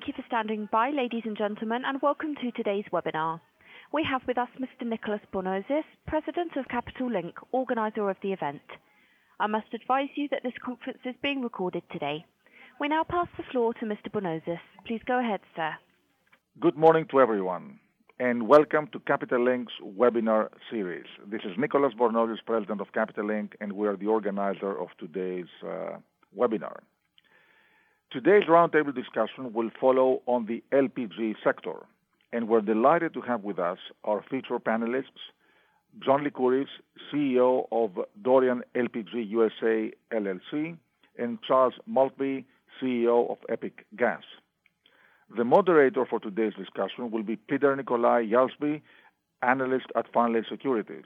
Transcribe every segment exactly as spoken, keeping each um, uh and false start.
Thank you for standing by, ladies and gentlemen, and welcome to today's webinar. We have with us Mister Nicolas Bornozis, President of Capital Link, organizer of the event. I must advise you that this conference is being recorded today. We now pass the floor to Mister Bornozis. Please go ahead, sir. Good morning to everyone, and welcome to Capital Link's webinar series. This is Nicolas Bornozis, President of Capital Link, and we are the organizer of today's uh, webinar. Today's roundtable discussion will follow on the L P G sector, and we're delighted to have with us our featured panelists, John Lycouris, C E O of Dorian L P G U S A L L C, and Charles Maltby, C E O of Epic Gas. The moderator for today's discussion will be Peter Nikolai Yalsby, analyst at Farnley Securities.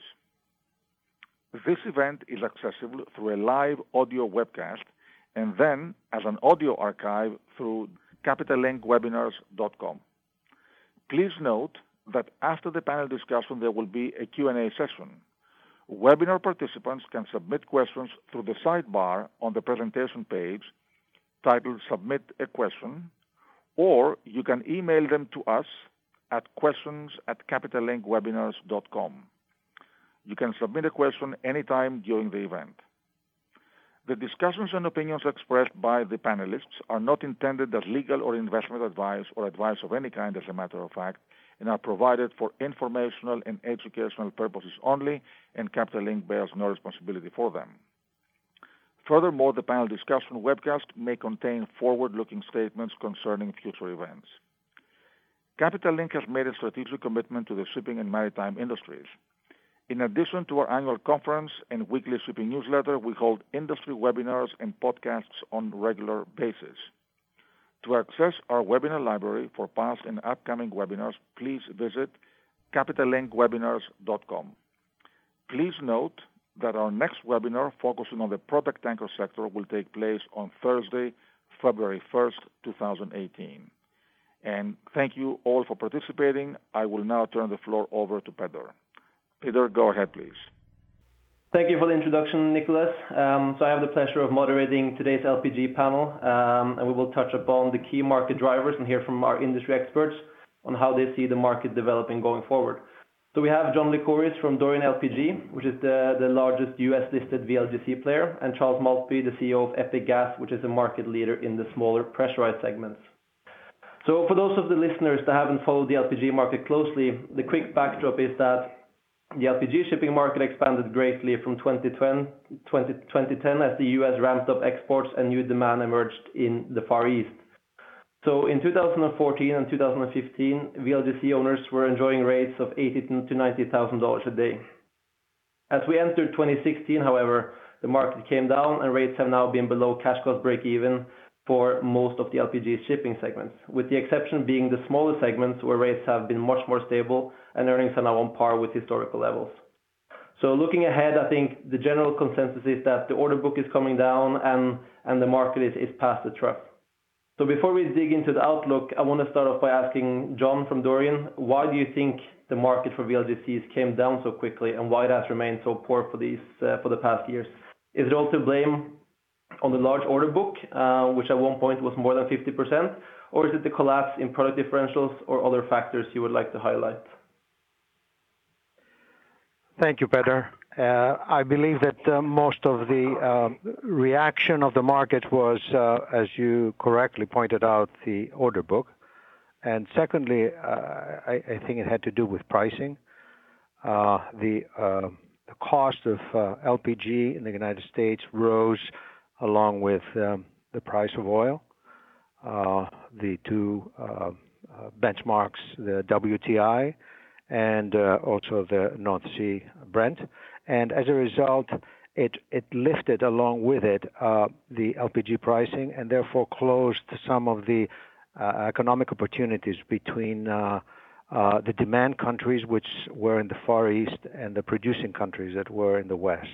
This event is accessible through a live audio webcast and then as an audio archive through capital link webinars dot com. Please note that after the panel discussion, there will be a Q and A session. Webinar participants can submit questions through the sidebar on the presentation page titled Submit a Question, or you can email them to us at questions at capital link webinars dot com. You can submit a question anytime during the event. The discussions and opinions expressed by the panelists are not intended as legal or investment advice or advice of any kind, as a matter of fact, and are provided for informational and educational purposes only, and Capital Link bears no responsibility for them. Furthermore, the panel discussion webcast may contain forward-looking statements concerning future events. Capital Link has made a strategic commitment to the shipping and maritime industries. In addition to our annual conference and weekly shipping newsletter, we hold industry webinars and podcasts on a regular basis. To access our webinar library for past and upcoming webinars, please visit capital link webinars dot com. Please note that our next webinar focusing on the product tanker sector will take place on Thursday, February first, two thousand eighteen. And thank you all for participating. I will now turn the floor over to Peter. Peter, go ahead, please. Thank you for the introduction, Nicholas. Um, so I have the pleasure of moderating today's L P G panel, um, and we will touch upon the key market drivers and hear from our industry experts on how they see the market developing going forward. So we have John Lycouris from Dorian L P G, which is the, the largest U S-listed V L G C player, and Charles Maltby, the C E O of Epic Gas, which is a market leader in the smaller pressurized segments. So for those of the listeners that haven't followed the L P G market closely, the quick backdrop is that the L P G shipping market expanded greatly from twenty ten as the U S ramped up exports and new demand emerged in the Far East. So in two thousand fourteen and two thousand fifteen, V L G C owners were enjoying rates of eighty thousand to ninety thousand dollars a day. As we entered twenty sixteen, however, the market came down and rates have now been below cash cost break-even for most of the L P G shipping segments, with the exception being the smaller segments where rates have been much more stable and earnings are now on par with historical levels. So looking ahead, I think the general consensus is that the order book is coming down and, and the market is, is past the trough. So before we dig into the outlook, I want to start off by asking John from Dorian, why do you think the market for V L G Cs came down so quickly and why it has remained so poor for, these, uh, for the past years? Is it all to blame on the large order book, uh, which at one point was more than fifty percent, or is it the collapse in product differentials or other factors you would like to highlight? Thank you, Peter. Uh, I believe that uh, most of the uh, reaction of the market was, uh, as you correctly pointed out, the order book. And secondly, uh, I, I think it had to do with pricing. Uh, the, uh, the cost of uh, L P G in the United States rose along with um, the price of oil. Uh, the two uh, uh, benchmarks, the W T I and uh, also the North Sea Brent. And as a result, it, it lifted along with it uh, the L P G pricing and therefore closed some of the uh, economic opportunities between uh, uh, the demand countries, which were in the Far East, and the producing countries that were in the West.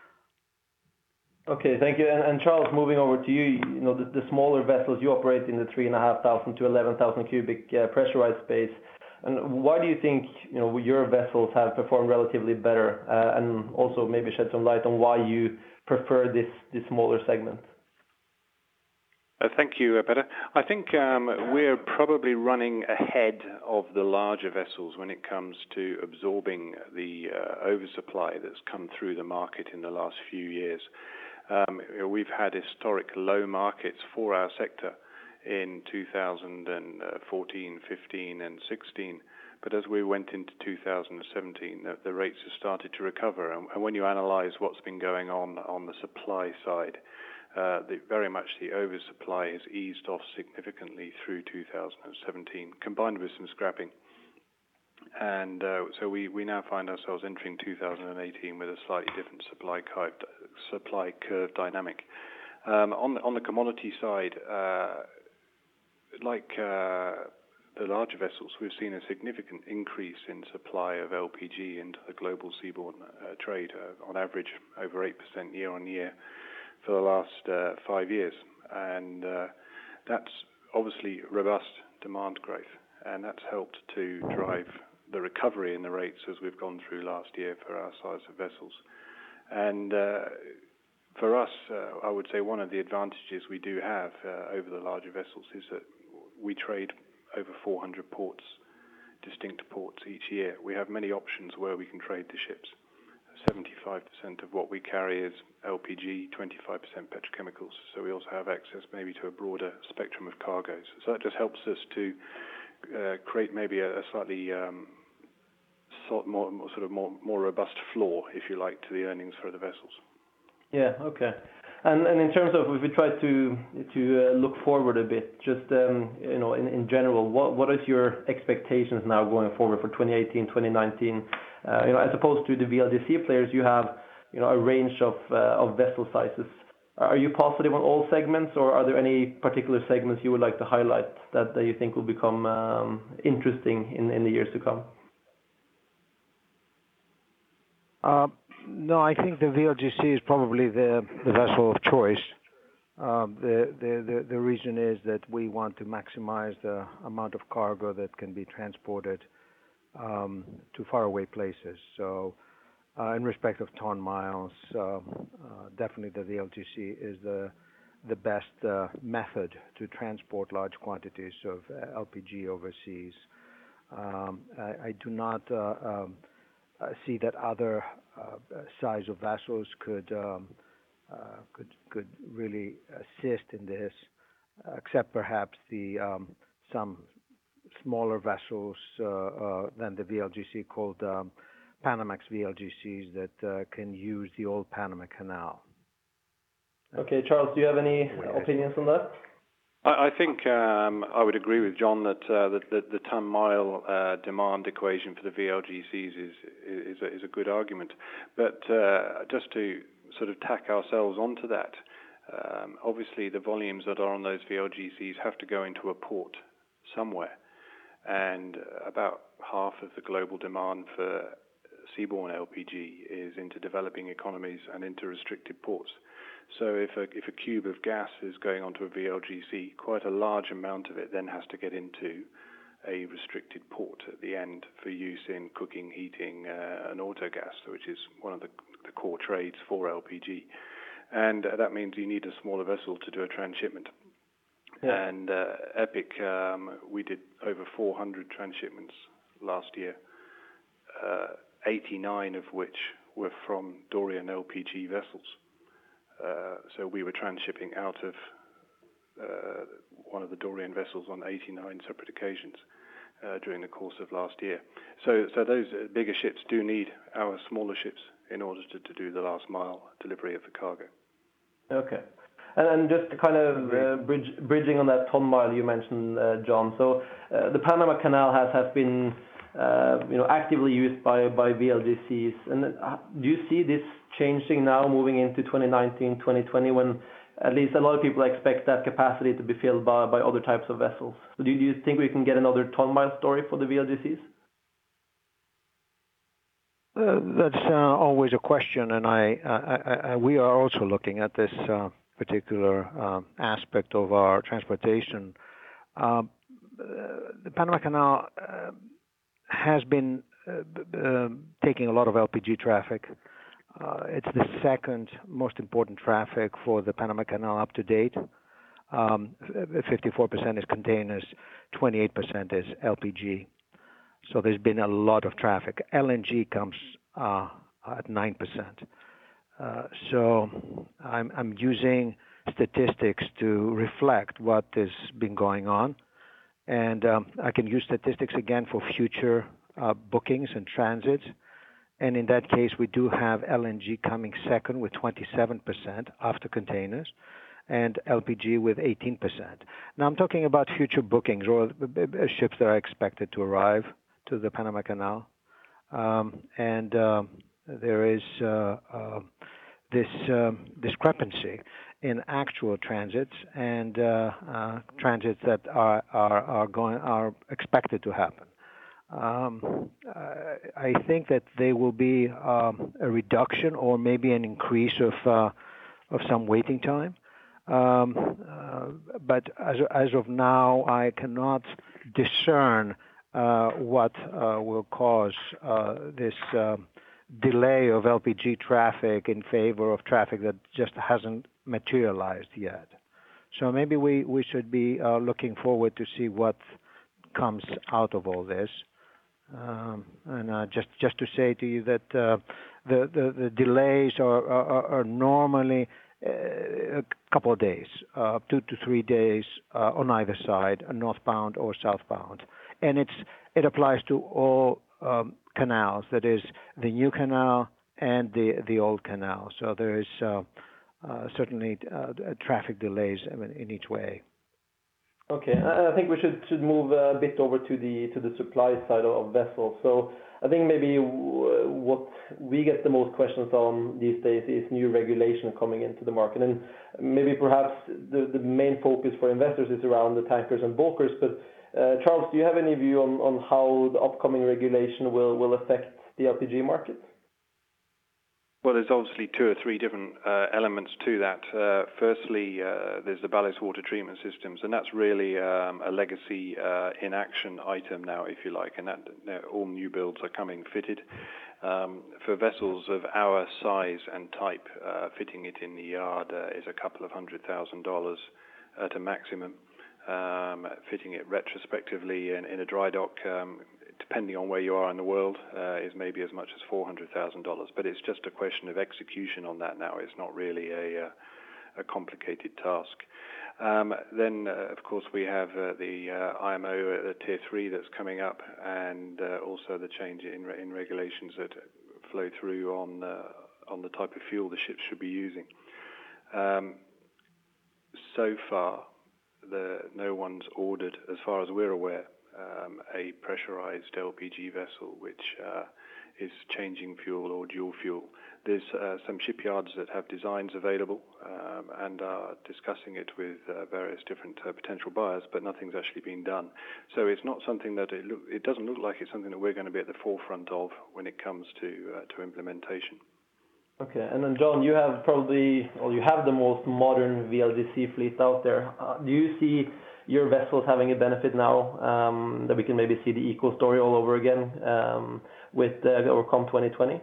Okay, thank you. And, and Charles, moving over to you, you know, the, the smaller vessels, you operate in the three thousand five hundred to eleven thousand cubic uh, pressurized space. And why do you think, you know, your vessels have performed relatively better? Uh, and also maybe shed some light on why you prefer this, this smaller segment? Uh, thank you, uh, Peter. I think um, we're probably running ahead of the larger vessels when it comes to absorbing the uh, oversupply that's come through the market in the last few years. Um, we've had historic low markets for our sector in two thousand fourteen, fifteen, and sixteen. But as we went into two thousand seventeen, the, the rates have started to recover. And, and when you analyze what's been going on on the supply side, uh, the, very much the oversupply has eased off significantly through two thousand seventeen, combined with some scrapping. And uh, so we, we now find ourselves entering two thousand eighteen with a slightly different supply curve, supply curve dynamic. Um, on, the, on the commodity side, uh, like uh, the larger vessels, we've seen a significant increase in supply of L P G into the global seaborne uh, trade, uh, on average over eight percent year on year for the last uh, five years. And uh, that's obviously robust demand growth, and that's helped to drive the recovery in the rates as we've gone through last year for our size of vessels. And uh, for us, uh, I would say one of the advantages we do have uh, over the larger vessels is that we trade over four hundred ports, distinct ports each year. We have many options where we can trade the ships. seventy-five percent of what we carry is L P G, twenty-five percent petrochemicals. So we also have access maybe to a broader spectrum of cargoes. So that just helps us to uh, create maybe a, a slightly um, sort, more, more sort of more, more robust floor, if you like, to the earnings for the vessels. Yeah. Okay. And and in terms of, if we try to to uh, look forward a bit, just um, you know, in, in general, what what is your expectations now going forward for twenty eighteen, twenty nineteen? Uh, you know, as opposed to the V L G C players, you have you know a range of uh, of vessel sizes. Are you positive on all segments, or are there any particular segments you would like to highlight that, that you think will become um, interesting in, in the years to come? Uh, no, I think the V L G C is probably the, the vessel of choice. Um, the, the, the, the reason is that we want to maximize the amount of cargo that can be transported um, to faraway places. So uh, in respect of ton miles, uh, uh, definitely the V L G C is the, the best uh, method to transport large quantities of L P G overseas. Um, I, I do not uh, um, Uh, see that other uh, size of vessels could um, uh, could could really assist in this, uh, except perhaps the um, some smaller vessels uh, uh, than the V L G C called um, Panamax V L G Cs that uh, can use the old Panama Canal. Okay, Charles, do you have any opinions on that? I think um, I would agree with John that uh, the, the, the ton-mile uh, demand equation for the V L G Cs is is a, is a good argument. But uh, just to sort of tack ourselves onto that, um, obviously the volumes that are on those V L G Cs have to go into a port somewhere, and about half of the global demand for seaborne L P G is into developing economies and into restricted ports. So if a, if a cube of gas is going onto a V L G C, quite a large amount of it then has to get into a restricted port at the end for use in cooking, heating, uh, and auto gas, which is one of the, the core trades for L P G. And uh, that means you need a smaller vessel to do a transshipment. Yeah. And uh, Epic, um, we did over four hundred transshipments last year, uh, eighty-nine of which were from Dorian L P G vessels. Uh, so we were transshipping out of uh, one of the Dorian vessels on eighty-nine separate occasions uh, during the course of last year. So, so those bigger ships do need our smaller ships in order to, to do the last mile delivery of the cargo. Okay. And, and just kind of uh, bridge, bridging on that ton mile you mentioned, uh, John. So uh, the Panama Canal has, has been uh, you know, actively used by, by V L G Cs. And uh, do you see this changing now moving into twenty nineteen, twenty twenty, when at least a lot of people expect that capacity to be filled by, by other types of vessels? So do you, do you think we can get another ton mile story for the V L G Cs? Uh, that's uh, always a question, and I, I, I, we are also looking at this uh, particular uh, aspect of our transportation. Uh, the Panama Canal uh, has been uh, uh, taking a lot of L P G traffic. Uh, it's the second most important traffic for the Panama Canal up to date. Um, fifty-four percent is containers, twenty-eight percent is L P G. So there's been a lot of traffic. L N G comes uh, at nine percent. Uh, so I'm, I'm using statistics to reflect what has been going on. And um, I can use statistics again for future uh, bookings and transits. And in that case, we do have L N G coming second with twenty-seven percent after containers, and L P G with eighteen percent. Now I'm talking about future bookings or ships that are expected to arrive to the Panama Canal. Um, and uh, there is uh, uh, this um, discrepancy in actual transits and uh, uh, transits that are, are, are, going, are expected to happen. Um, I think that there will be um, a reduction or maybe an increase of uh, of some waiting time. Um, uh, but as as of now, I cannot discern uh, what uh, will cause uh, this uh, delay of L P G traffic in favor of traffic that just hasn't materialized yet. So maybe we, we should be uh, looking forward to see what comes out of all this. Um, and uh, just just to say to you that uh, the, the the delays are are, are normally uh, a couple of days, uh, two to three days uh, on either side, northbound or southbound, and it's it applies to all um, canals. That is the new canal and the the old canal. So there is uh, uh, certainly uh, traffic delays in, in each way. Okay, I think we should should move a bit over to the to the supply side of vessels. So I think maybe what we get the most questions on these days is new regulation coming into the market, and maybe perhaps the the main focus for investors is around the tankers and bulkers. But uh, Charles, do you have any view on on how the upcoming regulation will will affect the L P G market? Well, there's obviously two or three different uh, elements to that. Uh, firstly, uh, there's the ballast water treatment systems, and that's really um, a legacy uh, in action item now, if you like, and that you know, all new builds are coming fitted. Um, for vessels of our size and type, uh, fitting it in the yard uh, is a couple of hundred thousand dollars at a maximum. Um, fitting it retrospectively in, in a dry dock, um, depending on where you are in the world, uh, is maybe as much as four hundred thousand dollars. But it's just a question of execution on that now. It's not really a, uh, a complicated task. Um, then, uh, of course, we have uh, the uh, I M O, uh, the Tier three that's coming up, and uh, also the change in, in regulations that flow through on, uh, on the type of fuel the ships should be using. Um, so far, the, no one's ordered, as far as we're aware, Um, a pressurized L P G vessel which uh, is changing fuel or dual fuel. There's uh, some shipyards that have designs available um, and are discussing it with uh, various different uh, potential buyers, but nothing's actually been done. So it's not something that it, look, it doesn't look like it's something that we're going to be at the forefront of when it comes to uh, to implementation. Okay, and then John, you have probably, well, you have the most modern V L G C fleet out there. Uh, do you see your vessels having a benefit now um, that we can maybe see the eco story all over again um, with uh, Overcome twenty twenty?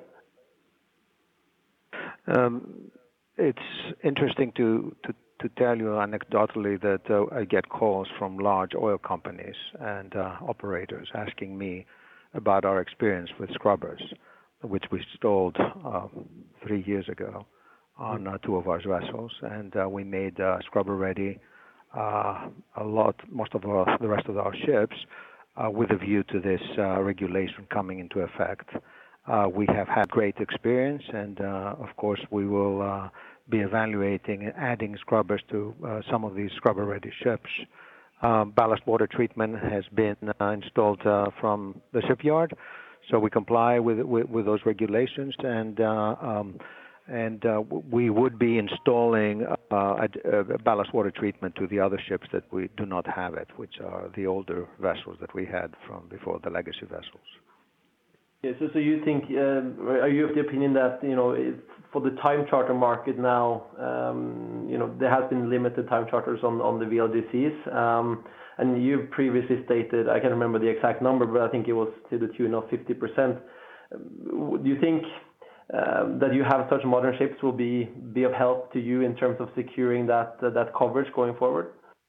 Um, it's interesting to, to, to tell you anecdotally that uh, I get calls from large oil companies and uh, operators asking me about our experience with scrubbers, which we installed uh, three years ago on uh, two of our vessels, and uh, we made uh, scrubber ready Uh, a lot, most of our, the rest of our ships, uh, with a view to this uh, regulation coming into effect. Uh, we have had great experience, and uh, of course we will uh, be evaluating and adding scrubbers to uh, some of these scrubber-ready ships. Uh, ballast water treatment has been uh, installed uh, from the shipyard, so we comply with with, with those regulations, and uh, um, And uh, we would be installing uh, a, a ballast water treatment to the other ships that we do not have it, which are the older vessels that we had from before, the legacy vessels. Yeah, so, so you think, uh, are you of the opinion that, you know, if for the time charter market now, um, you know, there has been limited time charters on, on the V L G Cs, um, and you previously stated, I can't remember the exact number, but I think it was to the tune of fifty percent. Do you think um, that you have such modern ships will be be of help to you in terms of securing that uh, that coverage going forward?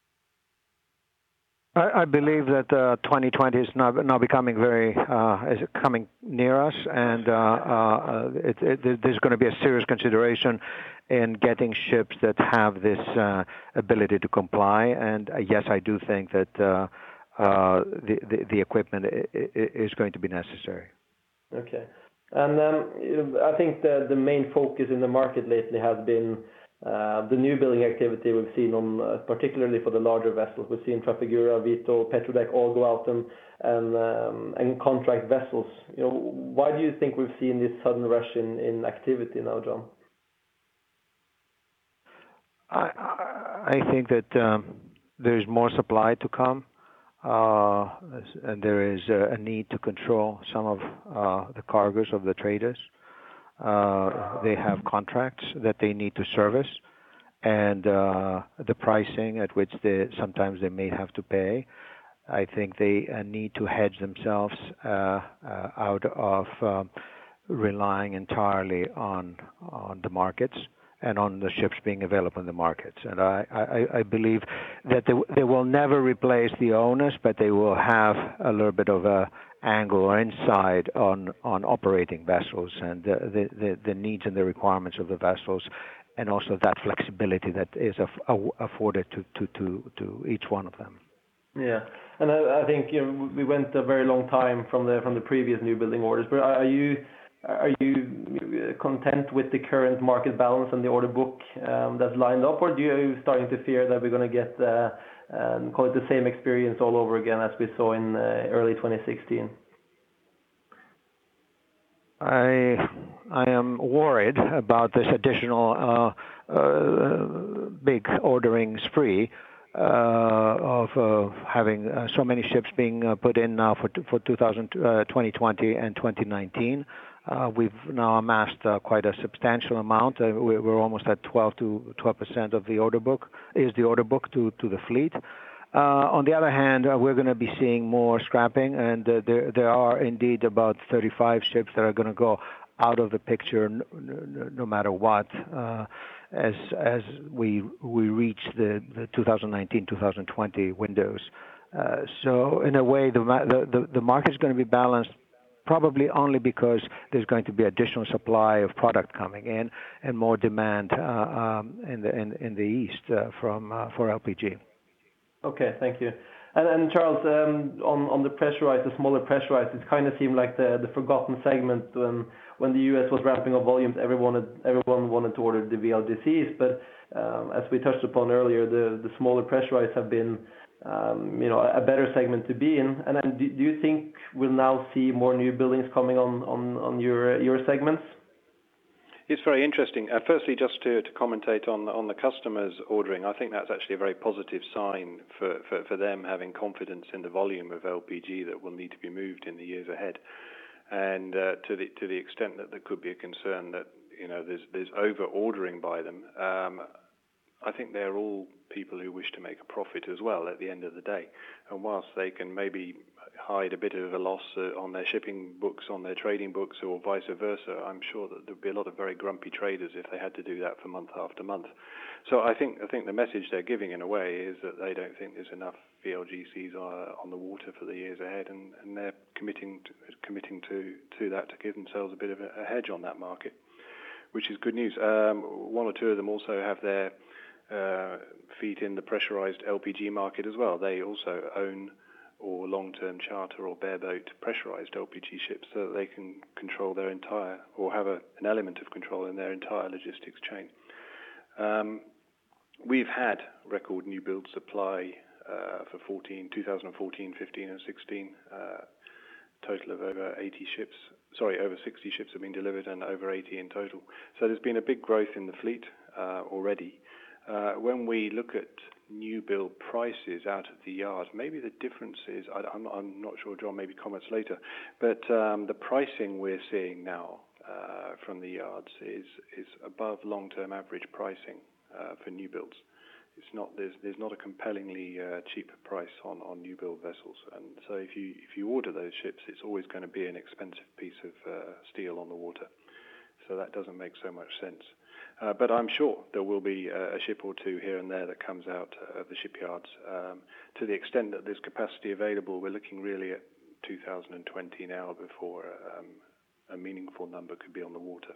I, I believe that uh, twenty twenty is now, now becoming very uh, is coming near us, and uh, uh, it, it, there's going to be a serious consideration in getting ships that have this uh, ability to comply. And uh, yes, I do think that uh, uh, the, the the equipment is going to be necessary. Okay, and um, I think the the main focus in the market lately has been Uh, the new building activity we've seen on, uh, particularly for the larger vessels. We've seen Trafigura, Vito, Petrodec all go out and and, um, and contract vessels. You know, why do you think we've seen this sudden rush in, in activity now, John? I I think that um, there's more supply to come, uh, and there is a, a need to control some of uh, the cargoes of the traders. Uh, they have contracts that they need to service, and uh, the pricing at which they sometimes they may have to pay. I think they uh, need to hedge themselves uh, uh, out of um, relying entirely on on the markets and on the ships being available in the markets. And I, I, I believe that they, they will never replace the owners, but they will have a little bit of a angle or insight on, on operating vessels and the, the, the needs and the requirements of the vessels, and also that flexibility that is afforded to, to, to, to each one of them. Yeah, and I, I think you know, we went a very long time from the from the previous new building orders. But are you are you content with the current market balance and the order book um, that's lined up, or do you starting to fear that we're going to get uh, um, call it the same experience all over again as we saw in uh, early twenty sixteen? I I am worried about this additional uh, uh, big ordering spree. Uh, of uh, having uh, so many ships being uh, put in now for for twenty twenty and twenty nineteen. Uh, we've now amassed uh, quite a substantial amount. Uh, we're almost at twelve to twelve percent of the order book is the order book to to the fleet. Uh, on the other hand, uh, we're going to be seeing more scrapping, and uh, there there are indeed about thirty-five ships that are going to go out of the picture no, no, no matter what. Uh, as as we we reach the, the twenty nineteen to twenty twenty windows. Uh, so in a way, the, the the market is going to be balanced probably only because there's going to be additional supply of product coming in and more demand uh, um, in the in, in the east uh, from uh, for L P G. Okay, thank you. And, and Charles, um, on on the pressurized, the smaller pressurized, it kind of seemed like the the forgotten segment when when the U S was ramping up volumes. Everyone had, everyone wanted to order the V L G Cs, but um, as we touched upon earlier, the the smaller pressurized have been um, you know a better segment to be in. And then do, do you think we'll now see more new buildings coming on on on your your segments? It's very interesting. Uh, firstly, just to, to commentate on on the customers ordering, I think that's actually a very positive sign for, for, for them having confidence in the volume of L P G that will need to be moved in the years ahead. And uh, to the to the extent that there could be a concern that you know there's there's over ordering by them, um, I think they're all people who wish to make a profit as well at the end of the day. And whilst they can maybe hide a bit of a loss uh, on their shipping books, on their trading books, or vice versa, I'm sure that there'd be a lot of very grumpy traders if they had to do that for month after month. So I think I think the message they're giving in a way is that they don't think there's enough V L G Cs uh, on the water for the years ahead, and, and they're committing to, committing to, to that to give themselves a bit of a, a hedge on that market, which is good news. Um, one or two of them also have their uh, feet in the pressurized L P G market as well. They also own or long-term charter or bareboat pressurized L P G ships so that they can control their entire, or have a, an element of control in their entire logistics chain. Um, we've had record new build supply uh, for fourteen, twenty fourteen, fifteen and sixteen, uh, total of over eighty ships, sorry, over sixty ships have been delivered and over eighty in total. So there's been a big growth in the fleet uh, already. Uh, when we look at new build prices out of the yards, maybe the difference is, I, I'm, not, I'm not sure, John maybe comments later, but um, the pricing we're seeing now uh, from the yards is is above long-term average pricing uh, for new builds. It's not there's there's not a compellingly uh, cheap price on, on new build vessels, and so if you if you order those ships, it's always going to be an expensive piece of uh, steel on the water. so that doesn't make so much sense. Uh, but I'm sure there will be a, a ship or two here and there that comes out of the shipyards. Um, to the extent that there's capacity available, we're looking really at two thousand twenty now before um, a meaningful number could be on the water.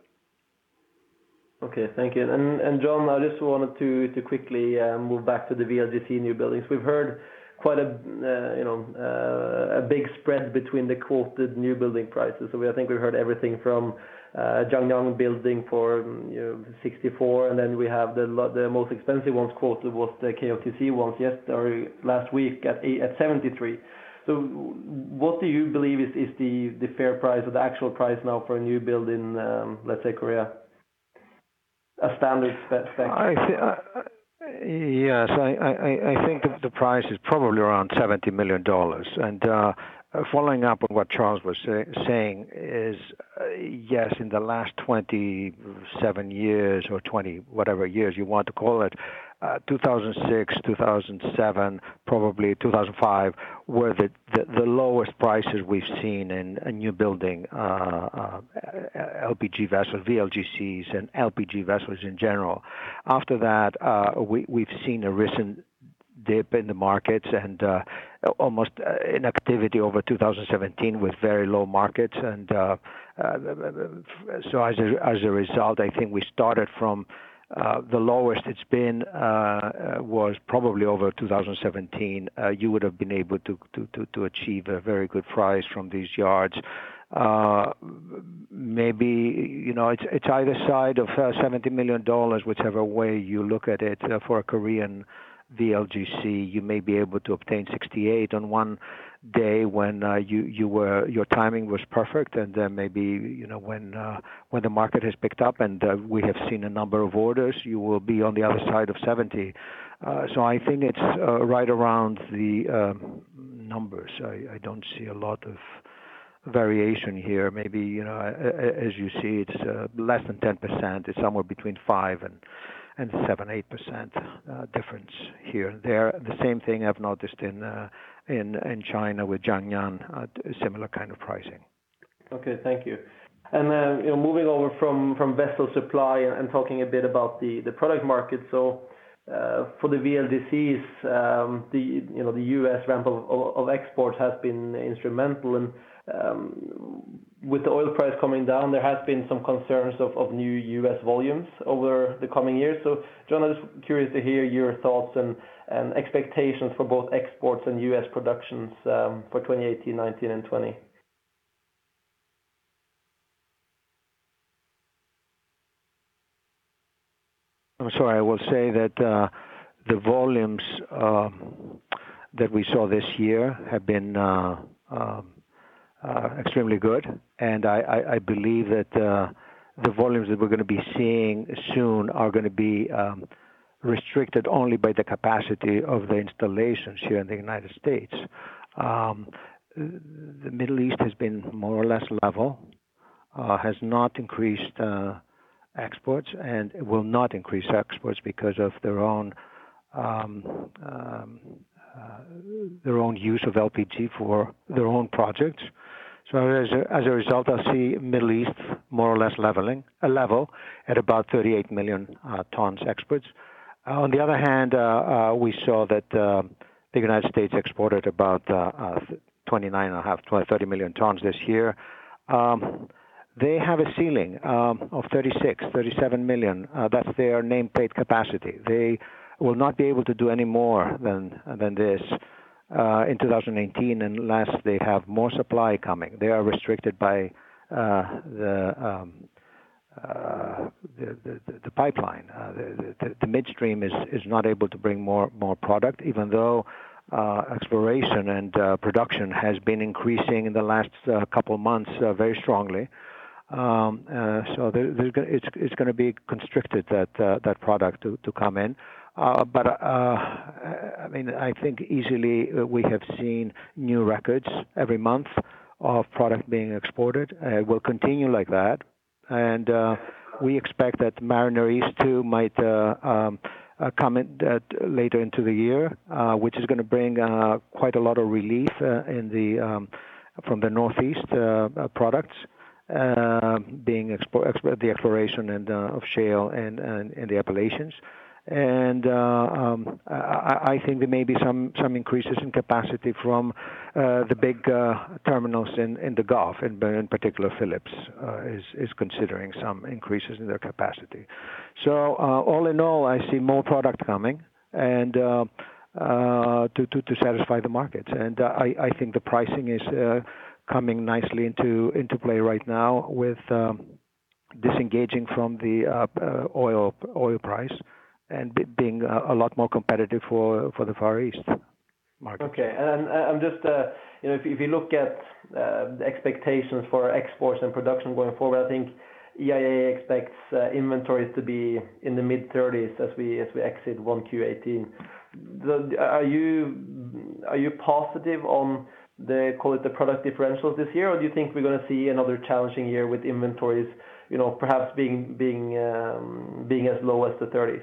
Okay, thank you. And, and John, I just wanted to, to quickly uh, move back to the V L G C new buildings. We've heard quite a uh, you know uh, a big spread between the quoted new building prices. So we, I think we've heard everything from uh, Zhangyang building for you know, sixty-four, and then we have the the most expensive ones quoted was the K O T C ones yesterday or last week at eight, at seventy-three. So what do you believe is, is the, the fair price or the actual price now for a new build in um, let's say Korea? A standard spec. I th- uh, yes, I, I, I think the, the price is probably around seventy million dollars. And uh, following up on what Charles was say, saying is, uh, yes, in the last twenty-seven years or twenty, whatever years you want to call it, uh, two thousand six, two thousand seven, probably two thousand five, were the, the, the lowest prices we've seen in a new building uh, uh, L P G vessels, V L G Cs, and L P G vessels in general. After that, uh, we, we've seen a recent dip in the markets and uh, almost uh, inactivity over two thousand seventeen with very low markets. And uh, uh, so as a, as a result, I think we started from Uh, the lowest it's been uh, was probably over two thousand seventeen. Uh, you would have been able to, to, to, to achieve a very good price from these yards. Uh, maybe, you know, it's, it's either side of uh, seventy million dollars, whichever way you look at it. Uh, for a Korean V L G C, you may be able to obtain sixty-eight on one day when uh, you you were your timing was perfect, and then maybe you know when uh, when the market has picked up and uh, we have seen a number of orders, you will be on the other side of seventy. Uh, so I think it's uh, right around the um, numbers. I, I don't see a lot of variation here. Maybe you know as you see, it's uh, less than ten percent. It's somewhere between five and and seven, eight percent uh, difference here and there. The same thing I've noticed in uh, in in China with Zhangyang, uh, similar kind of pricing. Okay, thank you. And uh, you know, moving over from, from vessel supply and, and talking a bit about the, the product market. So uh, for the V L G Cs, um, the you know the U S ramp of, of, of exports has been instrumental, and um, with the oil price coming down, there has been some concerns of, of new U S volumes over the coming years. So, John, I'm just curious to hear your thoughts and, and expectations for both exports and U S productions um, for twenty eighteen, nineteen, and twenty. I'm sorry, I will say that uh, the volumes um, that we saw this year have been uh, um, Uh, extremely good, and I, I, I believe that uh, the volumes that we're going to be seeing soon are going to be um, restricted only by the capacity of the installations here in the United States. Um, the Middle East has been more or less level, uh, has not increased uh, exports, and will not increase exports because of their own um, um, uh, their own use of L P G for their own projects. So as a, as a result, I see Middle East more or less leveling, a level at about thirty-eight million uh, tons exports. Uh, on the other hand, uh, uh, we saw that uh, the United States exported about uh, uh, twenty-nine and a half, thirty million tons this year. Um, they have a ceiling um, of thirty-six, thirty-seven million. Uh, that's their nameplate capacity. They will not be able to do any more than than this uh, in two thousand eighteen unless they have more supply coming. They are restricted by uh, the, um, uh, the, the the pipeline. Uh, the, the, the midstream is is not able to bring more more product, even though uh, exploration and uh, production has been increasing in the last uh, couple of months uh, very strongly. Um, uh, so there, it's it's going to be constricted that uh, that product to to come in. Uh, but uh, I mean, I think easily we have seen new records every month of product being exported. Uh, it will continue like that, and uh, we expect that Mariner East two might uh, um, uh, come in uh, later into the year, uh, which is going to bring uh, quite a lot of relief uh, in the um, from the Northeast uh, uh, products. uh, being expo- exp- the exploration and uh, of shale and, and, and the Appalachians. And uh, um, I, I think there may be some, some increases in capacity from uh, the big uh, terminals in, in the Gulf, and in particular Phillips uh, is, is considering some increases in their capacity. So uh, all in all, I see more product coming and uh, uh, to, to, to satisfy the markets. And uh, I, I think the pricing is uh, coming nicely into, into play right now with um, disengaging from the uh, uh, oil oil price and be, being a, a lot more competitive for, for the Far East market. Okay, and I'm just, uh, you know, if, if you look at uh, the expectations for exports and production going forward, I think E I A expects uh, inventories to be in the mid thirties as we as we exit one Q eighteen. The, are you are you positive on the, call it the product differentials this year, or do you think we're going to see another challenging year with inventories, you know, perhaps being being um, being as low as the thirties?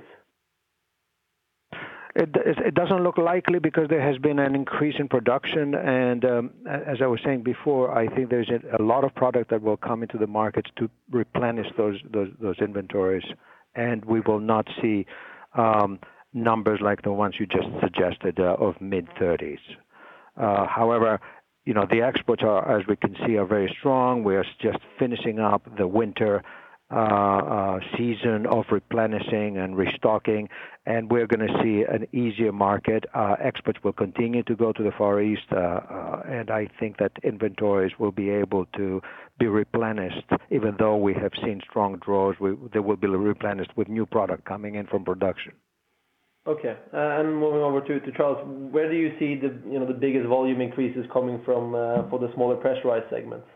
It, it doesn't look likely because there has been an increase in production, and um, as I was saying before, I think there's a lot of product that will come into the markets to replenish those those, those inventories, and we will not see um, numbers like the ones you just suggested uh, of mid thirties. Uh, however, you know, the exports are, as we can see, are very strong. We are just finishing up the winter Uh, uh, season of replenishing and restocking, and we're going to see an easier market. Uh, exports will continue to go to the Far East, uh, uh, and I think that inventories will be able to be replenished. Even though we have seen strong draws, we, they will be replenished with new product coming in from production. Okay, uh, and moving over to, to Charles, where do you see the you know the biggest volume increases coming from uh, for the smaller pressurized segments?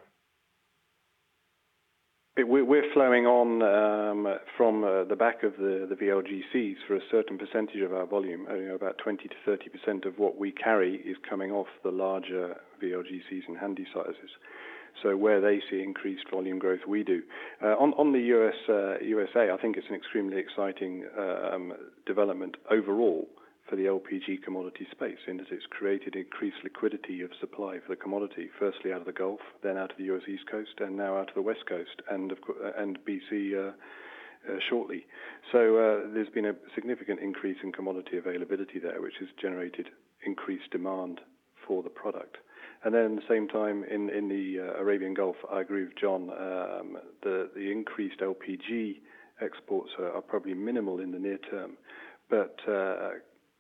We're flowing on um, from uh, the back of the, the V L G Cs for a certain percentage of our volume. You know, about twenty to thirty percent of what we carry is coming off the larger V L G Cs and handy sizes. So where they see increased volume growth, we do. Uh, on, on the U S, uh, U S A, I think it's an extremely exciting um, development overall for the L P G commodity space, in that it's created increased liquidity of supply for the commodity, firstly out of the Gulf, then out of the U S East Coast, and now out of the West Coast, and of co- and B C uh, uh, shortly. So uh, there's been a significant increase in commodity availability there, which has generated increased demand for the product. And then at the same time, in, in the uh, Arabian Gulf, I agree with John, um, the, the increased L P G exports are, are probably minimal in the near term, but uh,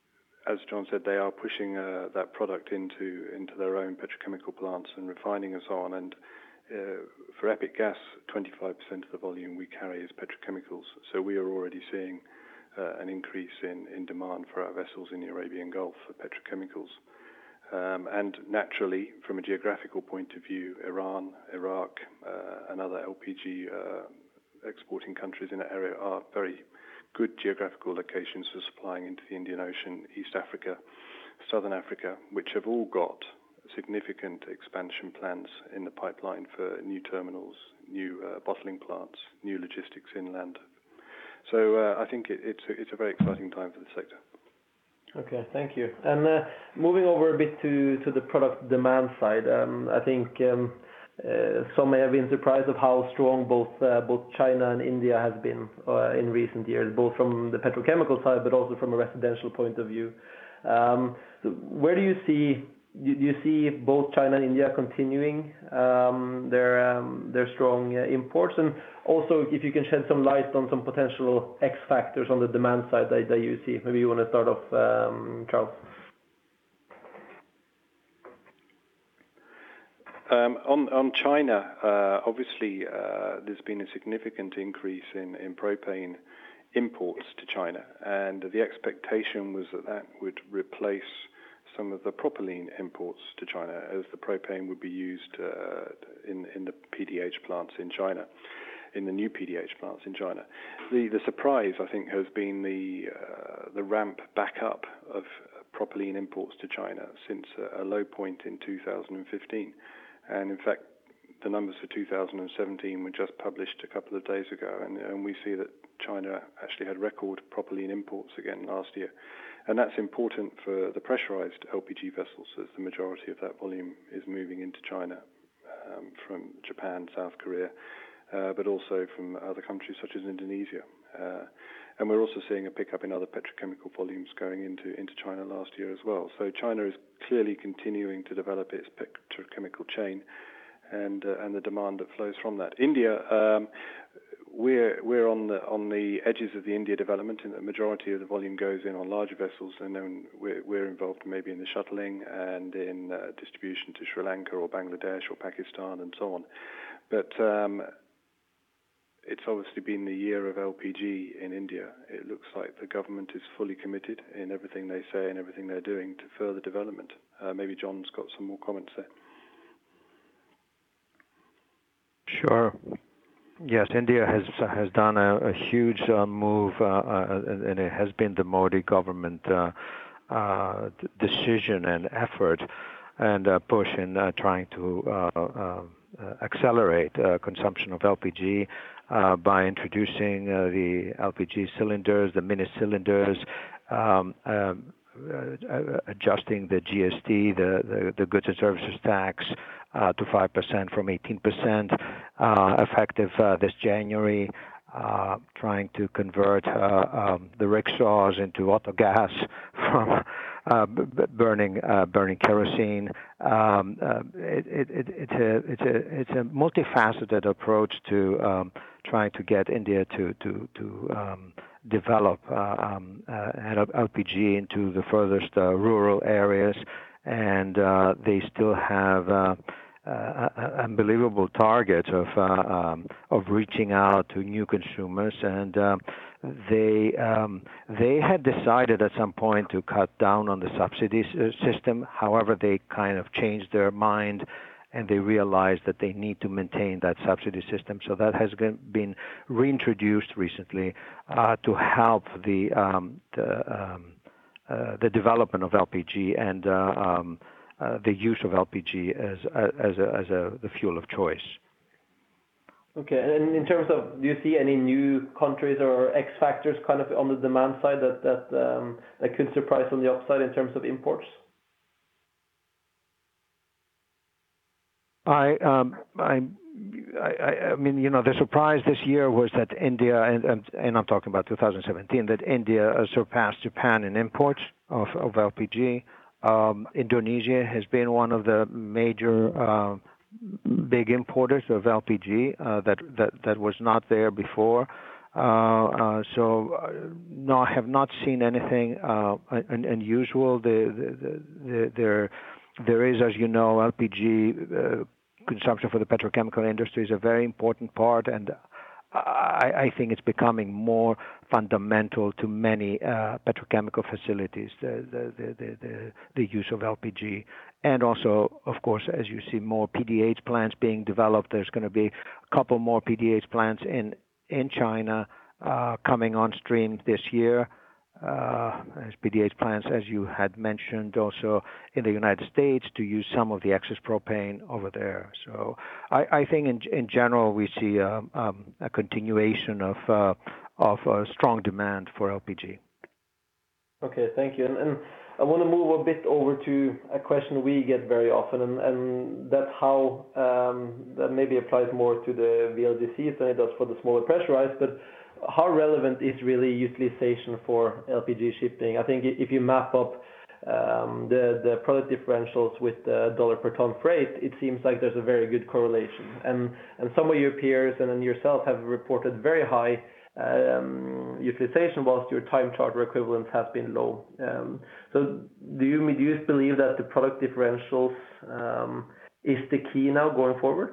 as John said, they are pushing uh, that product into into their own petrochemical plants and refining and so on. And uh, for Epic Gas, twenty-five percent of the volume we carry is petrochemicals. So we are already seeing uh, an increase in, in demand for our vessels in the Arabian Gulf for petrochemicals. Um, and naturally, from a geographical point of view, Iran, Iraq, uh, and other L P G uh, exporting countries in that area are very good geographical locations for supplying into the Indian Ocean, East Africa, Southern Africa, which have all got significant expansion plans in the pipeline for new terminals, new uh, bottling plants, new logistics inland. So uh, I think it, it's, a, it's a very exciting time for the sector. Okay, thank you. And uh, moving over a bit to, to the product demand side, um, I think um, Uh, some may have been surprised of how strong both uh, both China and India has been uh, in recent years, both from the petrochemical side, but also from a residential point of view. Um, so where do you see do you see both China and India continuing um, their um, their strong uh, imports, and also if you can shed some light on some potential X factors on the demand side that, that you see? Maybe you want to start off, um, Charles. Um, on, on China, uh, obviously, uh, there's been a significant increase in, in propane imports to China, and the expectation was that that would replace some of the propylene imports to China, as the propane would be used uh, in, in the P D H plants in China, in the new P D H plants in China. The, the surprise, I think, has been the, uh, the ramp back up of propylene imports to China since a, a low point in two thousand fifteen. And in fact, the numbers for two thousand seventeen were just published a couple of days ago, and, and we see that China actually had record propylene imports again last year. And that's important for the pressurized L P G vessels, as the majority of that volume is moving into China um, from Japan, South Korea, uh, but also from other countries such as Indonesia. Uh, and we're also seeing a pickup in other petrochemical volumes going into, into China last year as well. So China is clearly continuing to develop its petrochemical chain and uh, and the demand that flows from that. India, um, we're we're on the on the edges of the India development, and the majority of the volume goes in on larger vessels, and then we're, we're involved maybe in the shuttling and in uh, distribution to Sri Lanka or Bangladesh or Pakistan and so on. But um, it's obviously been the year of L P G in India. It looks like the government is fully committed in everything they say and everything they're doing to further development. Uh, maybe John's got some more comments there. Sure. Yes, India has has done a, a huge uh, move, uh, uh, and it has been the Modi government uh, uh, decision and effort and uh, push in uh, trying to uh, uh, accelerate uh, consumption of L P G uh, by introducing uh, the L P G cylinders, the mini cylinders, um, um, uh, adjusting the G S T, the, the, the goods and services tax, Uh, to five percent from eighteen percent, uh, effective uh, this January, uh, trying to convert uh, um, the rickshaws into auto gas from uh, b- burning uh, burning kerosene. Um, uh, it, it, it, it's a it's a it's a multifaceted approach to um, trying to get India to to to um, develop uh, um, uh, L P G into the furthest uh, rural areas, and uh, they still have Uh, Uh, unbelievable target of uh, um, of reaching out to new consumers, and um, they um, they had decided at some point to cut down on the subsidy system. However, they kind of changed their mind, and they realized that they need to maintain that subsidy system. So that has been reintroduced recently uh, to help the um, the, um, uh, the development of L P G and uh, um, Uh, the use of L P G as as a, as a the fuel of choice. Okay, and in terms of, do you see any new countries or X factors kind of on the demand side that that um, that could surprise on the upside in terms of imports? I um, I, I I mean, you know, the surprise this year was that India, and and I'm talking about two thousand seventeen, that India uh, surpassed Japan in imports of of L P G. Um, Indonesia has been one of the major uh, big importers of L P G uh, that, that that was not there before. Uh, uh, so, uh, no, I have not seen anything uh, un- unusual. The, the, the, the, there, there is, as you know, L P G uh, consumption for the petrochemical industry is a very important part, and I, I think it's becoming more fundamental to many uh, petrochemical facilities, the, the, the, the, the use of L P G. And also, of course, as you see more P D H plants being developed, there's going to be a couple more P D H plants in, in China uh, coming on stream this year. Uh, as P D H plants, as you had mentioned, also in the United States to use some of the excess propane over there. So I, I think in, in general we see um, um, a continuation of uh, of uh, strong demand for L P G. Okay, thank you. And, and I want to move a bit over to a question we get very often, and, and that's how um, that maybe applies more to the V L G Cs than it does for the smaller pressurized, but how relevant is really utilization for L P G shipping? I think if you map up um, the the product differentials with the dollar per ton freight, it seems like there's a very good correlation. And and some of your peers and then yourself have reported very high um, utilization, whilst your time charter equivalent has been low. Um, so do you do you believe that the product differentials um, is the key now going forward?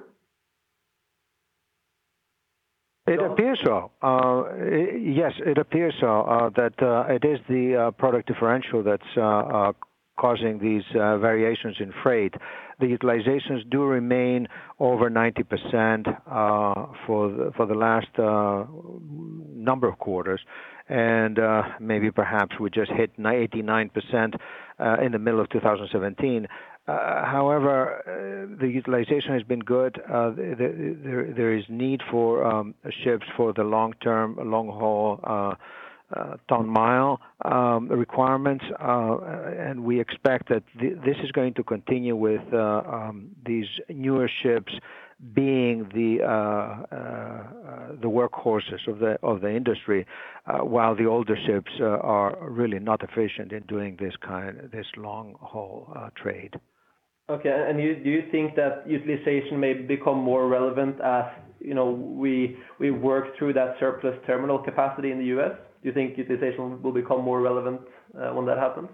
It appears so. Uh, yes, it appears so, uh, that uh, it is the uh, product differential that's uh, uh, causing these uh, variations in freight. The utilizations do remain over ninety percent uh, for the, for the last uh, number of quarters, and uh, maybe perhaps we just hit eighty-nine percent uh, in the middle of two thousand seventeen. Uh, however, uh, the utilization has been good. Uh, there, there, there is need for um, ships for the long-term, long-haul uh, uh, ton-mile um, requirements, uh, and we expect that th- this is going to continue with uh, um, these newer ships being the uh, uh, uh, the workhorses of the of the industry, uh, while the older ships uh, are really not efficient in doing this kind this long haul uh, trade. Okay, and you, do you think that utilization may become more relevant as you know we we work through that surplus terminal capacity in the U S? Do you think utilization will become more relevant uh, when that happens?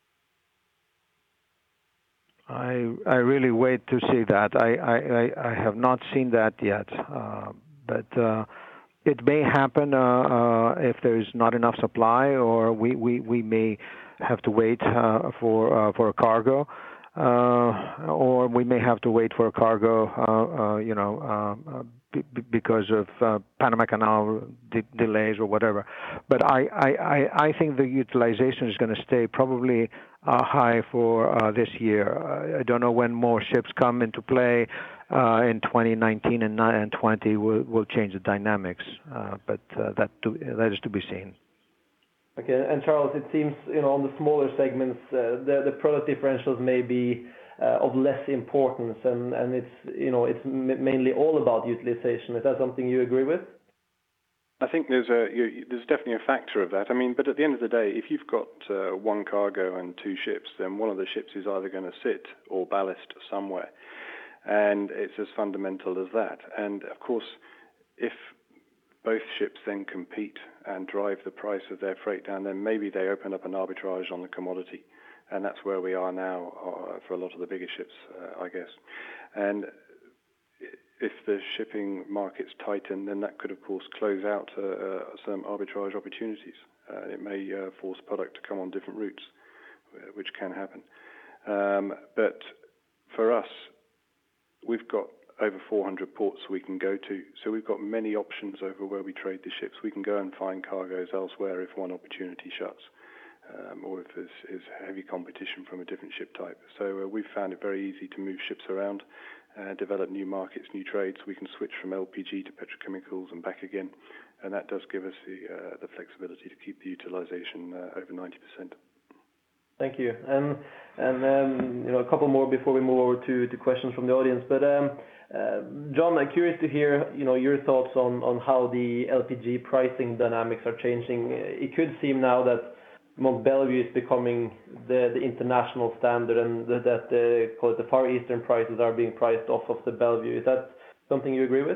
I I really wait to see that. I I, I have not seen that yet, uh, but uh, it may happen uh, uh, if there is not enough supply, or we, we, we may have to wait uh, for uh, for a cargo, uh, or we may have to wait for a cargo, uh, uh, you know, uh, b- because of uh, Panama Canal de- delays or whatever. But I I, I, I think the utilization is going to stay probably Uh, high for uh, this year. Uh, I don't know when more ships come into play uh, in twenty nineteen and, and twenty will will change the dynamics, uh, but uh, that to, that is to be seen. Okay, and Charles, it seems you know on the smaller segments uh, the the product differentials may be uh, of less importance, and and it's you know it's m- mainly all about utilization. Is that something you agree with? I think there's a you, there's definitely a factor of that. I mean, but at the end of the day, if you've got uh, one cargo and two ships, then one of the ships is either going to sit or ballast somewhere, and it's as fundamental as that. And of course, if both ships then compete and drive the price of their freight down, then maybe they open up an arbitrage on the commodity, and that's where we are now uh, for a lot of the bigger ships, uh, I guess. And if the shipping markets tighten, then that could, of course, close out uh, uh, some arbitrage opportunities. Uh, it may uh, force product to come on different routes, which can happen. Um, but for us, we've got over four hundred ports we can go to, so we've got many options over where we trade the ships. We can go and find cargoes elsewhere if one opportunity shuts, um, or if there's is heavy competition from a different ship type. So uh, we've found it very easy to move ships around, Uh, develop new markets, new trades. We can switch from L P G to petrochemicals and back again, and that does give us the uh, the flexibility to keep the utilization uh, over ninety percent. Thank you. And and um, you know a couple more before we move over to, to questions from the audience. But um, uh, John, I'm curious to hear you know your thoughts on, on how the L P G pricing dynamics are changing. It could seem now that Mont Belvieu is becoming the, the international standard, and the, that the call it the Far Eastern prices are being priced off of the Belvieu. Is that something you agree with?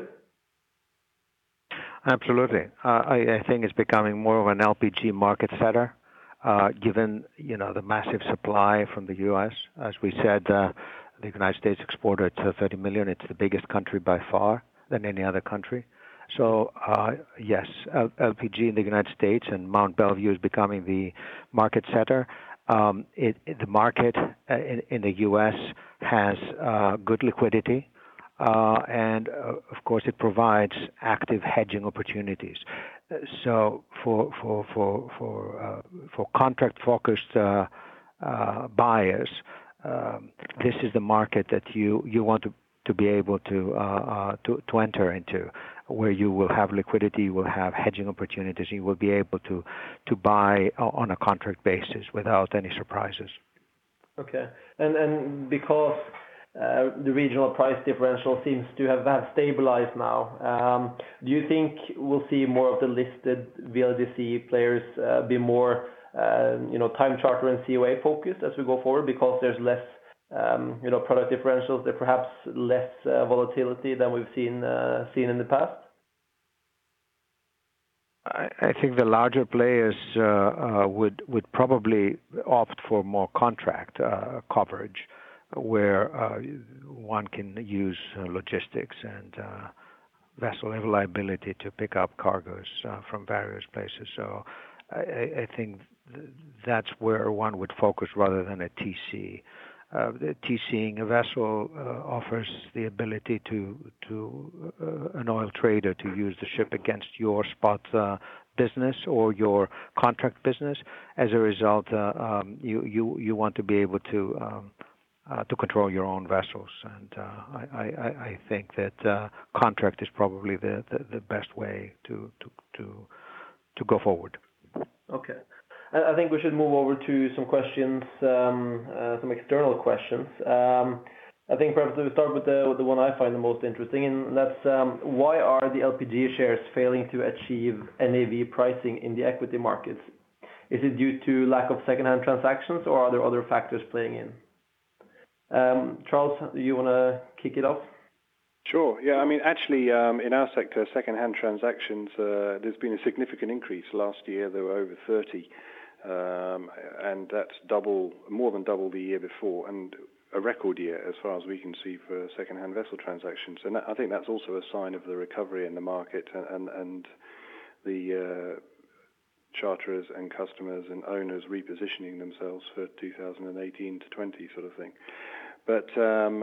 Absolutely. Uh, I, I think it's becoming more of an L P G market setter, uh, given you know the massive supply from the U S. As we said, uh, the United States exported uh, thirty million. It's the biggest country by far than any other country. So uh, yes, L P G in the United States and Mont Belvieu is becoming the market setter. Um, it, it, the market uh, in, in the U S has uh, good liquidity, uh, and uh, of course it provides active hedging opportunities. So for for for for uh, for contract-focused uh, uh, buyers, um, this is the market that you you want to to be able to uh, uh, to to enter into, where you will have liquidity, you will have hedging opportunities, you will be able to to buy on a contract basis without any surprises. Okay, and and because uh, the regional price differential seems to have, have stabilized now, um, do you think we'll see more of the listed V L D C players uh, be more uh, you know time charter and C O A focused as we go forward, because there's less Um, you know, product differentials, they're perhaps less uh, volatility than we've seen uh, seen in the past? I, I think the larger players uh, uh, would would probably opt for more contract uh, coverage, where uh, one can use uh, logistics and uh, vessel availability to pick up cargoes uh, from various places. So I, I think th- that's where one would focus rather than a T C. Uh, the TCing a vessel uh, offers the ability to to uh, an oil trader to use the ship against your spot uh, business or your contract business. As a result, uh, um, you you you want to be able to um, uh, to control your own vessels, and uh, I, I I think that uh, contract is probably the, the, the best way to to to to go forward. Okay. I think we should move over to some questions, um, uh, some external questions. Um, I think perhaps we start with the, with the one I find the most interesting, and that's um, why are the L P G shares failing to achieve N A V pricing in the equity markets? Is it due to lack of second-hand transactions, or are there other factors playing in? Um, Charles, do you want to kick it off? Sure. Yeah, I mean, actually, um, in our sector, second-hand transactions, uh, there's been a significant increase. Last year, there were over thirty, um, and that's double, more than double the year before, and a record year as far as we can see for second-hand vessel transactions. And that, I think that's also a sign of the recovery in the market and, and, and the uh, charterers and customers and owners repositioning themselves for two thousand eighteen to twenty sort of thing. But um,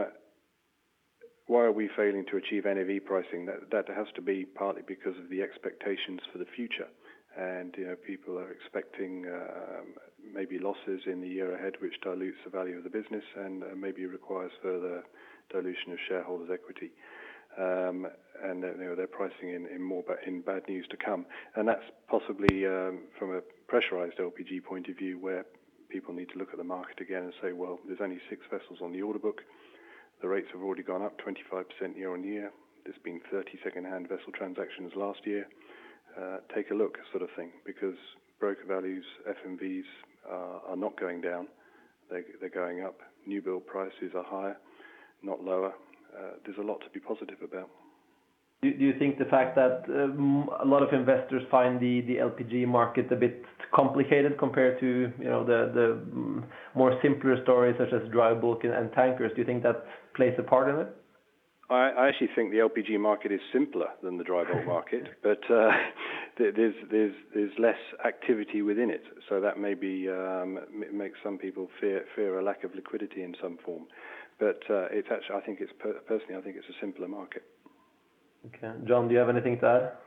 why are we failing to achieve N A V pricing? That, that has to be partly because of the expectations for the future. And you know, people are expecting um, maybe losses in the year ahead, which dilutes the value of the business and uh, maybe requires further dilution of shareholders' equity. Um, and you know, they're pricing in, in more ba- in bad news to come. And that's possibly um, from a pressurized L P G point of view, where people need to look at the market again and say, well, there's only six vessels on the order book. The rates have already gone up twenty-five percent year on year. There's been thirty second-hand vessel transactions last year. Uh, take a look, sort of thing, because broker values, F M Vs, uh, are not going down. They, they're going up. New build prices are higher, not lower. Uh, there's a lot to be positive about. Do, do you think the fact that um, a lot of investors find the, the L P G market a bit complicated compared to you know the the um, more simpler stories such as dry bulk and, and tankers, do you think that plays a part in it? I, I actually think the L P G market is simpler than the dry bulk market, but uh, there's there's there's less activity within it, so that maybe um, makes some people fear fear a lack of liquidity in some form. But uh, it's actually, I think it's per- personally, I think it's a simpler market. Okay, John, do you have anything to add?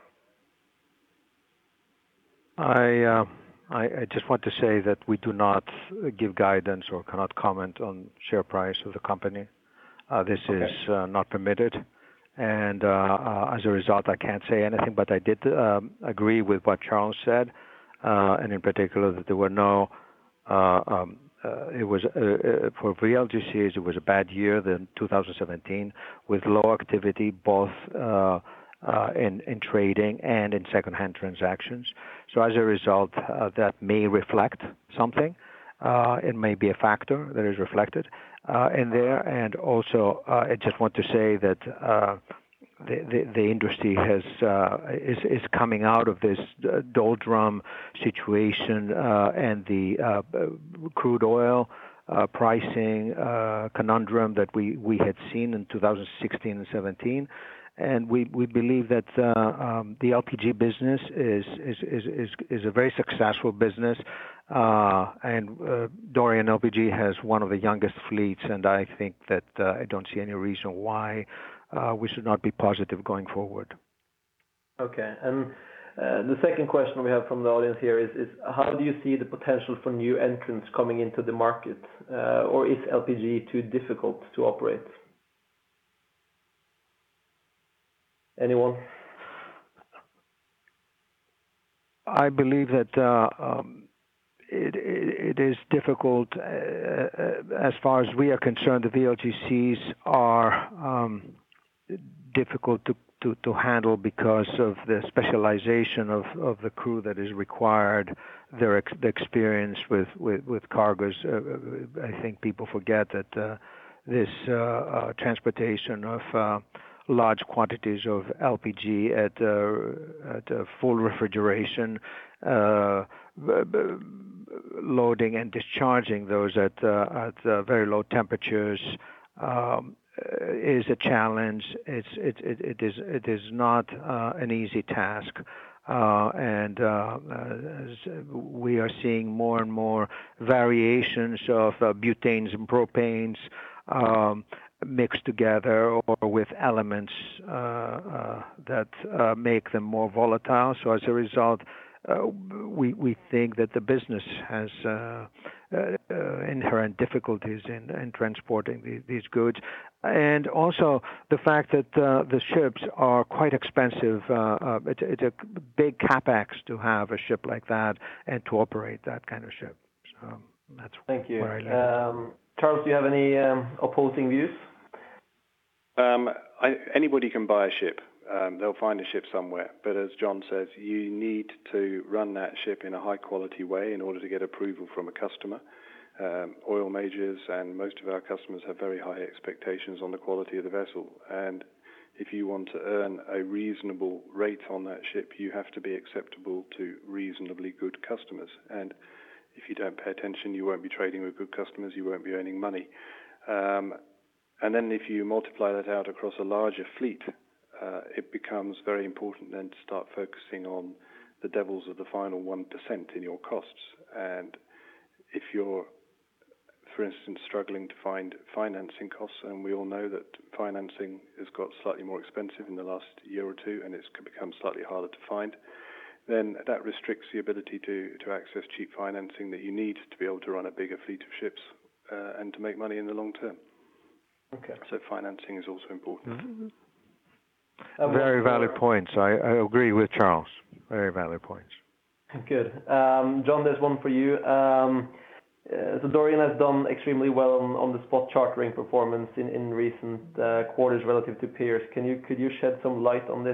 I, uh, I I just want to say that we do not give guidance or cannot comment on share price of the company. Uh, this okay. is uh, not permitted, and uh, uh, as a result, I can't say anything. But I did um, agree with what Charles said, uh, and in particular that there were no. Uh, um, uh, it was uh, uh, for V L G Cs. It was a bad year, the two thousand seventeen, with low activity both uh, uh, in in trading and in second-hand transactions. So as a result, uh, that may reflect something. Uh, it may be a factor that is reflected uh, in there. And also, uh, I just want to say that uh, the, the, the industry has uh, is, is coming out of this uh, doldrum situation uh, and the uh, crude oil uh, pricing uh, conundrum that we, we had seen in two thousand sixteen and seventeen. And we, we believe that uh, um, the L P G business is is, is, is, is a very successful business. Uh, and uh, Dorian L P G has one of the youngest fleets, and I think that uh, I don't see any reason why uh, we should not be positive going forward. Okay. And uh, the second question we have from the audience here is, is how do you see the potential for new entrants coming into the market? Uh, or is L P G too difficult to operate? Anyone? I believe that uh, um, it, it, it is difficult. Uh, as far as we are concerned, the V L G Cs are um, difficult to, to, to handle because of the specialization of, of the crew that is required, their ex, the experience with, with, with cargoes. Uh, I think people forget that uh, this uh, uh, transportation of uh, large quantities of L P G at, uh, at uh, full refrigeration, uh, loading and discharging those at, uh, at uh, very low temperatures um, is a challenge. It's, it, it, it, is, it is not uh, an easy task. Uh, and uh, as we are seeing more and more variations of uh, butanes and propanes um, mixed together or with elements uh, uh, that uh, make them more volatile. So as a result, uh, we we think that the business has uh, uh, uh, inherent difficulties in, in transporting the, these goods, and also the fact that uh, the ships are quite expensive. Uh, uh, it's, it's a big capex to have a ship like that and to operate that kind of ship. So that's Thank you. where I live. Um, Charles, do you have any um, opposing views? Um, I, anybody can buy a ship. Um, they'll find a ship somewhere. But as John says, you need to run that ship in a high-quality way in order to get approval from a customer. Um, oil majors and most of our customers have very high expectations on the quality of the vessel. And if you want to earn a reasonable rate on that ship, you have to be acceptable to reasonably good customers. And if you don't pay attention, you won't be trading with good customers, you won't be earning money. Um, and then if you multiply that out across a larger fleet, uh, it becomes very important then to start focusing on the devils of the final one percent in your costs. And if you're, for instance, struggling to find financing costs, and we all know that financing has got slightly more expensive in the last year or two, and it's become slightly harder to find, then that restricts the ability to, to access cheap financing that you need to be able to run a bigger fleet of ships uh, and to make money in the long term. Okay. So financing is also important. Mm-hmm. Very valid points. I, I agree with Charles. Very valid points. Good. Um, John, there's one for you. Um, uh, so Dorian has done extremely well on, on the spot chartering performance in, in recent uh, quarters relative to peers. Can you could you shed some light on this?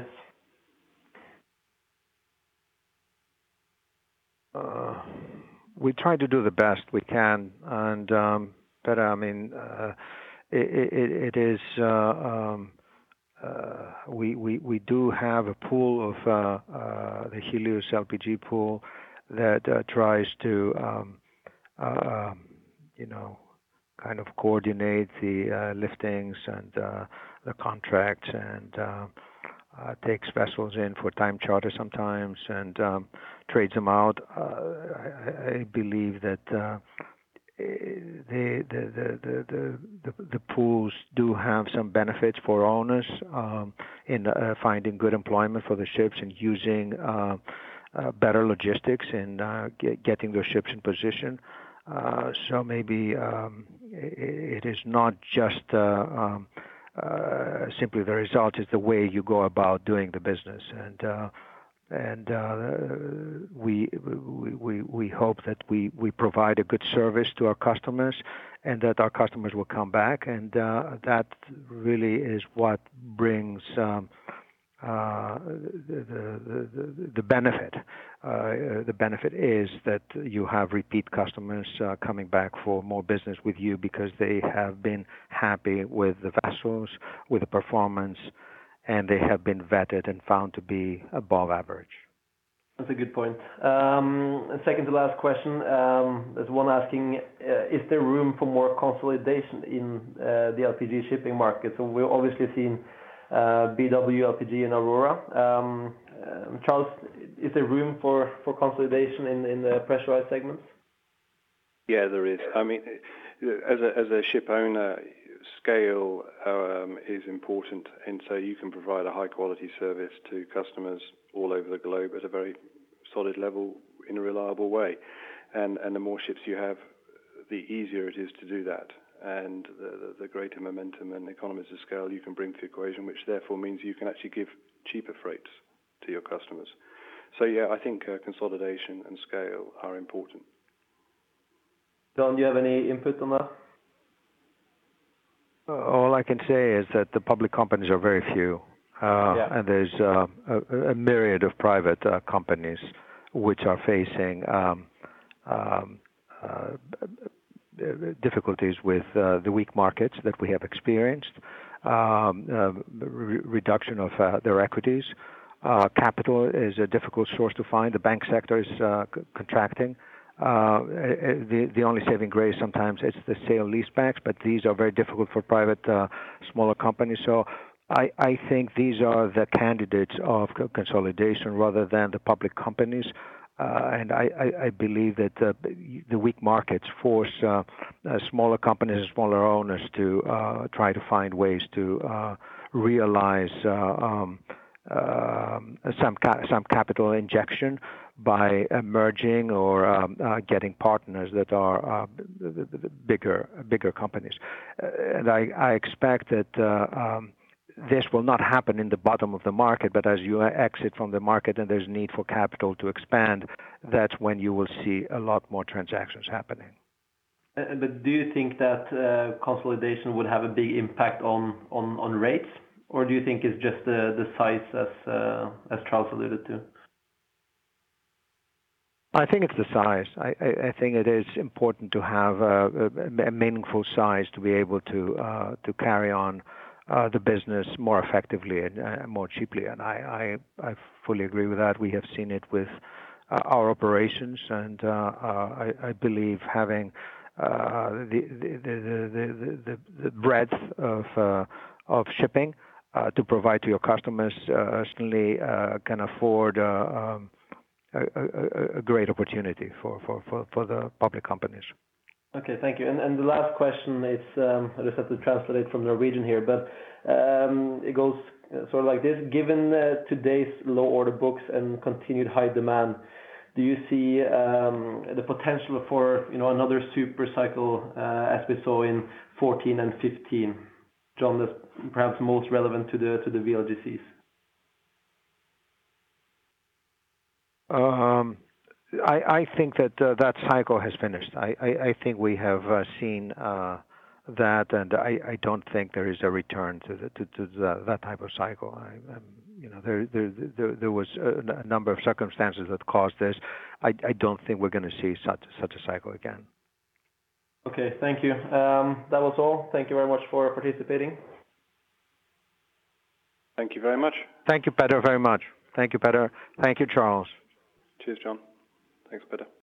Uh, we try to do the best we can, and um, but I mean, uh, it, it, it is. Uh, um, uh, we we we do have a pool of uh, uh, the Helios L P G pool that uh, tries to, um, uh, you know, kind of coordinate the uh, liftings and uh, the contracts and. Uh, Uh, takes vessels in for time charter sometimes and um, trades them out. Uh, I, I believe that uh, the, the, the, the, the, the pools do have some benefits for owners um, in uh, finding good employment for the ships and using uh, uh, better logistics in uh, get, getting those ships in position. Uh, so maybe um, it, it is not just uh, um, Uh, simply the result is the way you go about doing the business, and uh, and uh, we, we we we hope that we, we provide a good service to our customers, and that our customers will come back, and uh, that really is what brings um, uh, the, the the the benefit. Uh, the benefit is that you have repeat customers uh, coming back for more business with you because they have been happy with the vessels, with the performance, and they have been vetted and found to be above average. That's a good point. Um, second to last question, um, there's one asking, uh, is there room for more consolidation in uh, the L P G shipping market? So we've obviously seen uh, B W, L P G, and Aurora. Um, Um, Charles, is there room for, for consolidation in, in the pressurized segments? Yeah, there is. I mean, as a, as a ship owner, scale um, is important, and so you can provide a high-quality service to customers all over the globe at a very solid level in a reliable way. And, and the more ships you have, the easier it is to do that. And the, the, the greater momentum and economies of scale you can bring to the equation, which therefore means you can actually give cheaper freights to your customers. So yeah, I think uh, consolidation and scale are important. John, do you have any input on that? All I can say is that the public companies are very few, uh, yeah. and there's uh, a, a myriad of private uh, companies which are facing um, um, uh, difficulties with uh, the weak markets that we have experienced, um, uh, re- reduction of uh, their equities. Uh, capital is a difficult source to find. The bank sector is uh, c- contracting. Uh, the, the only saving grace sometimes it's the sale leasebacks, but these are very difficult for private, uh, smaller companies. So I, I think these are the candidates of consolidation rather than the public companies. Uh, and I, I, I believe that uh, the weak markets force uh, uh, smaller companies and smaller owners to uh, try to find ways to uh, realize uh, um, um, some ca- some capital injection by uh, merging or um, uh, getting partners that are uh, bigger bigger companies. Uh, and I, I expect that uh, um, this will not happen in the bottom of the market, but as you exit from the market and there's need for capital to expand, that's when you will see a lot more transactions happening. Uh, but do you think that uh, consolidation would have a big impact on, on, on rates, or do you think it's just the, the size as uh, as Charles alluded to? I think it's the size. I, I, I think it is important to have a, a meaningful size to be able to uh, to carry on uh, the business more effectively and uh, more cheaply. And I, I, I fully agree with that. We have seen it with uh, our operations, and uh, uh, I, I believe having uh, the, the, the, the, the, the breadth of uh, of shipping uh, to provide to your customers uh, certainly uh, can afford. Uh, um, A, a, a great opportunity for, for, for, for the public companies. Okay, thank you. And, and the last question is, um, I just have to translate it from Norwegian here, but um, it goes sort of like this. Given uh, today's low order books and continued high demand, do you see um, the potential for you know another super cycle uh, as we saw in fourteen and fifteen? John, that's perhaps most relevant to the to the V L G Cs. Um, I, I think that uh, that cycle has finished. I, I, I think we have uh, seen uh, that, and I, I don't think there is a return to the, to, to the, that type of cycle. I, um, you know, there, there there there was a, a number of circumstances that caused this. I, I don't think we're going to see such such a cycle again. Okay, thank you. Um, that was all. Thank you very much for participating. Thank you very much. Thank you, Peter, very much. Thank you, Peter. Thank you, Charles. Cheers, John. Thanks, Peter.